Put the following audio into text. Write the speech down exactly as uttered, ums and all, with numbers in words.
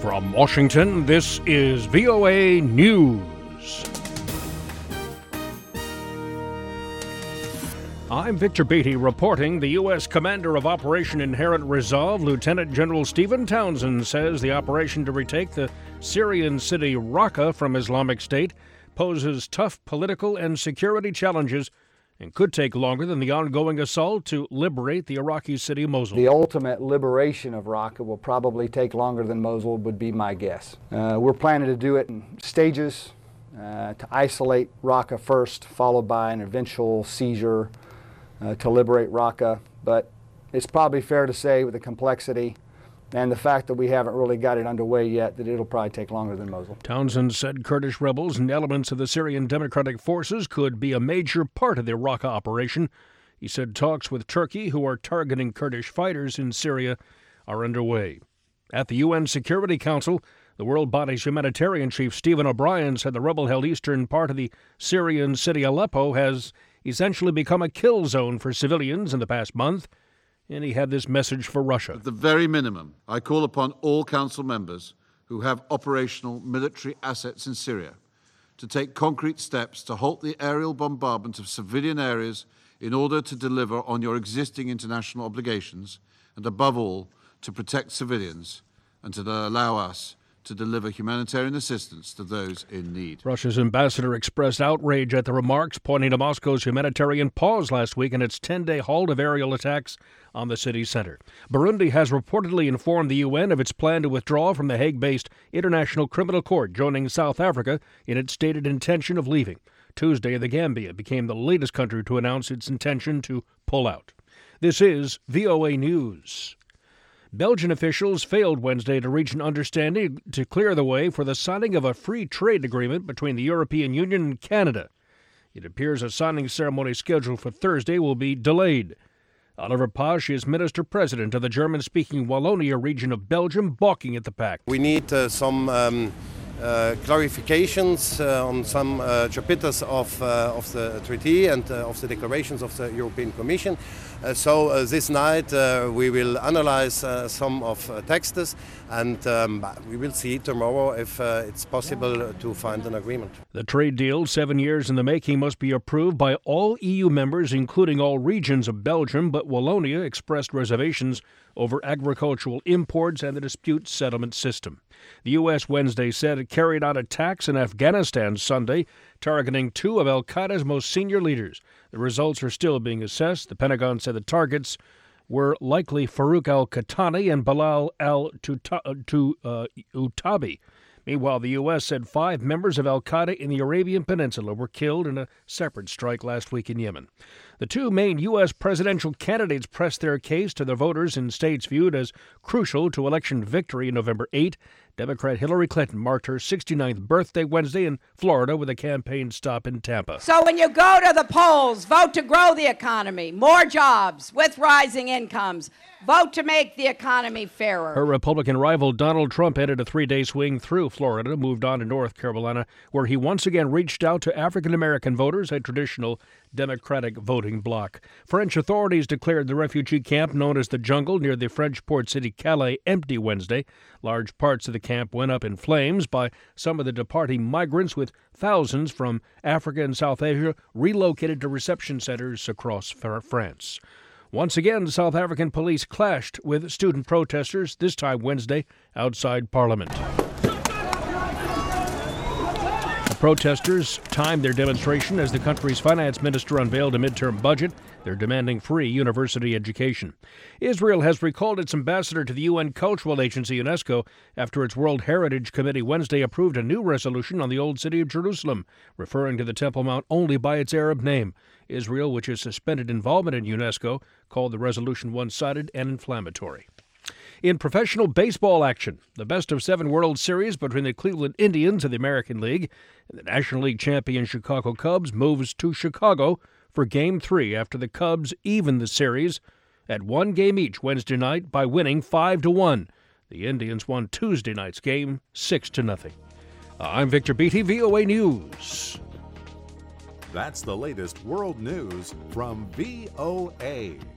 From Washington, this is V O A News. I'm Victor Beatty reporting. The U S commander of Operation Inherent Resolve, Lieutenant General Stephen Townsend, says the operation to retake the Syrian city Raqqa from Islamic State poses tough political and security challenges and could take longer than the ongoing assault to liberate the Iraqi city Mosul. The ultimate liberation of Raqqa will probably take longer than Mosul, would be my guess. Uh, we're planning to do it in stages, uh, to isolate Raqqa first, followed by an eventual seizure uh, to liberate Raqqa. But it's probably fair to say, with the complexity and the fact that we haven't really got it underway yet, that it'll probably take longer than Mosul. Townsend said Kurdish rebels and elements of the Syrian Democratic Forces could be a major part of the Raqqa operation. He said talks with Turkey, who are targeting Kurdish fighters in Syria, are underway. At the U N Security Council, the world body's humanitarian chief Stephen O'Brien said the rebel-held eastern part of the Syrian city Aleppo has essentially become a kill zone for civilians in the past month. And he had this message for Russia. At the very minimum, I call upon all Council members who have operational military assets in Syria to take concrete steps to halt the aerial bombardment of civilian areas in order to deliver on your existing international obligations and, above all, to protect civilians and to allow us to deliver humanitarian assistance to those in need. Russia's ambassador expressed outrage at the remarks, pointing to Moscow's humanitarian pause last week in its ten-day halt of aerial attacks on the city center. Burundi has reportedly informed the U N of its plan to withdraw from the Hague-based International Criminal Court, joining South Africa in its stated intention of leaving. Tuesday, the Gambia became the latest country to announce its intention to pull out. This is V O A News. Belgian officials failed Wednesday to reach an understanding to clear the way for the signing of a free trade agreement between the European Union and Canada. It appears a signing ceremony scheduled for Thursday will be delayed. Oliver Pasch is minister-president of the German-speaking Wallonia region of Belgium, balking at the pact. We need uh, some um, uh, clarifications uh, on some uh, chapters of, uh, of the treaty and uh, of the declarations of the European Commission. Uh, so uh, this night uh, we will analyze uh, some of uh, texts and um, we will see tomorrow if uh, it's possible to find an agreement. The trade deal, seven years in the making, must be approved by all E U members, including all regions of Belgium, but Wallonia expressed reservations over agricultural imports and the dispute settlement system. The U S Wednesday said it carried out attacks in Afghanistan Sunday, targeting two of al-Qaeda's most senior leaders. The results are still being assessed. The Pentagon said the targets were likely Farouk al-Qahtani and Bilal al-Utabi. Meanwhile, the U S said five members of al-Qaeda in the Arabian Peninsula were killed in a separate strike last week in Yemen. The two main U S presidential candidates pressed their case to their voters in states viewed as crucial to election victory November eighth. Democrat Hillary Clinton marked her sixty-ninth birthday Wednesday in Florida with a campaign stop in Tampa. So when you go to the polls, vote to grow the economy, more jobs with rising incomes. Vote to make the economy fairer. Her Republican rival Donald Trump ended a three-day swing through Florida, moved on to North Carolina, where he once again reached out to African-American voters, a traditional Democratic voting bloc. French authorities declared the refugee camp known as the Jungle near the French port city Calais empty Wednesday. Large parts of the camp went up in flames by some of the departing migrants, with thousands from Africa and South Asia relocated to reception centers across France. Once again, South African police clashed with student protesters, this time Wednesday, outside Parliament. The protesters timed their demonstration as the country's finance minister unveiled a midterm budget. They're demanding free university education. Israel has recalled its ambassador to the U N Cultural Agency, UNESCO, after its World Heritage Committee Wednesday approved a new resolution on the Old City of Jerusalem, referring to the Temple Mount only by its Arab name. Israel, which has suspended involvement in UNESCO, called the resolution one-sided and inflammatory. In professional baseball action, the best-of-seven World Series between the Cleveland Indians and the American League and the National League champion Chicago Cubs moves to Chicago for Game three after the Cubs evened the series at one game each Wednesday night by winning five to one. The Indians won Tuesday night's game six to nothing. I'm Victor Beatty, V O A News. That's the latest world news from V O A.